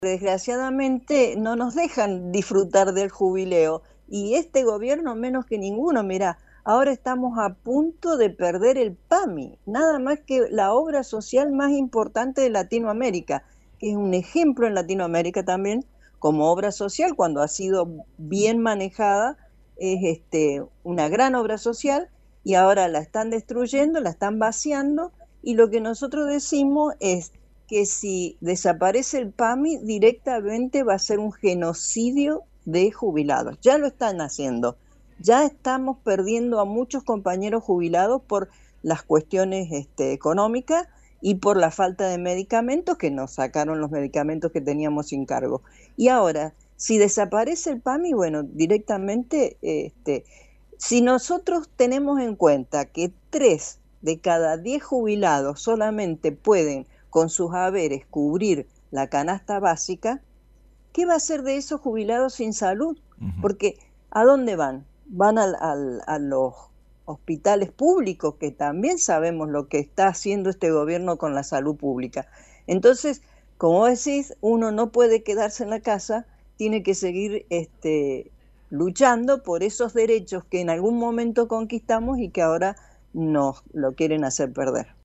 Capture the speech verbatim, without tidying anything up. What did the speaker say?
Desgraciadamente no nos dejan disfrutar del jubileo y este gobierno menos que ninguno, mirá, ahora estamos a punto de perder el PAMI, nada más que la obra social más importante de Latinoamérica, que es un ejemplo en Latinoamérica también como obra social cuando ha sido bien manejada, es este, una gran obra social y ahora la están destruyendo, la están vaciando y lo que nosotros decimos es que si desaparece el PAMI, directamente va a ser un genocidio de jubilados. Ya lo están haciendo. Ya estamos perdiendo a muchos compañeros jubilados por las cuestiones este, económicas y por la falta de medicamentos, que nos sacaron los medicamentos que teníamos sin cargo. Y ahora, si desaparece el PAMI, bueno, directamente, este, si nosotros tenemos en cuenta que tres de cada diez jubilados solamente pueden con sus haberes cubrir la canasta básica, ¿qué va a hacer de esos jubilados sin salud? Ujú. Porque ¿a dónde van? Van al, al, a los hospitales públicos, que también sabemos lo que está haciendo este gobierno con la salud pública. Entonces, como decís, uno no puede quedarse en la casa, tiene que seguir este, luchando por esos derechos que en algún momento conquistamos y que ahora nos lo quieren hacer perder.